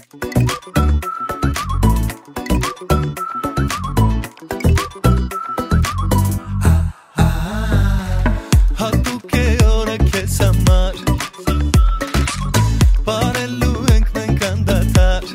Հատուկ է օրը քեզ համար Բարելու ենք մենք անդադար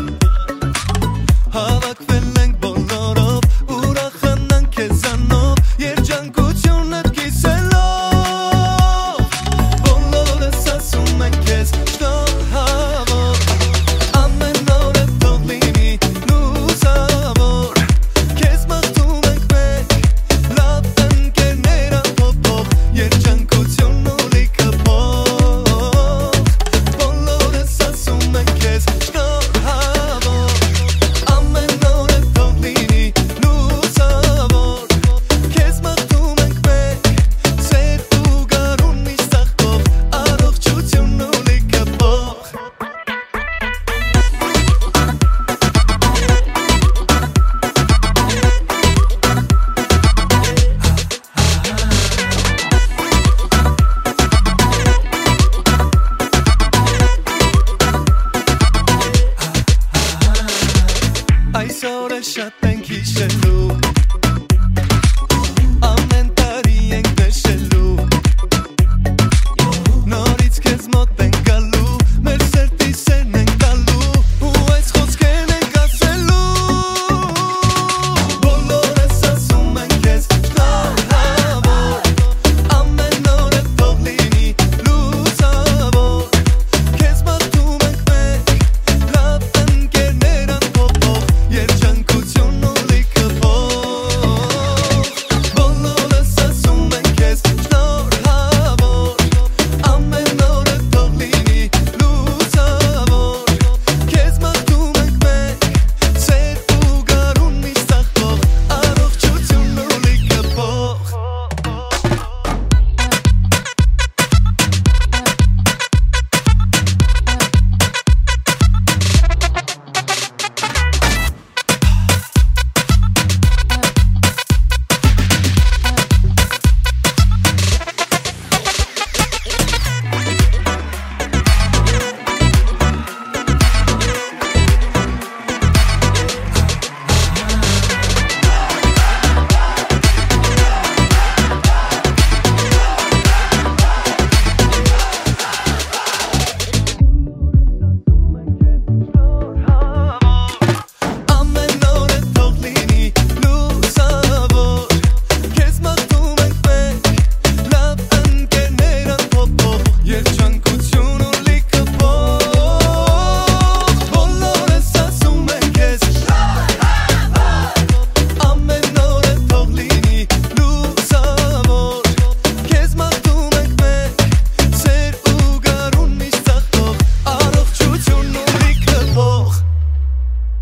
Հավաքվել ենք բոլորով Ուրախանանք քեզանով Երջանկությունդ կիսելով Բոլորս ասում ենք քեզ շնորհավոր Ամեն օրը թող լինի լուսավոր Քեզ մաղթում ենք մենք Լավ ընկերներ ամփոփող Երջանկություն ու լիքը փող Բոլորս ասում ենք քեզ շնորհավոր Ամեն օրը թող լինի լուսավոր Քեզ մաղթում ենք մենք Սեր ու գարուն միշտ աղբող Առողջություն ու լիքը փող Այսօր է շատ ենք հիշելու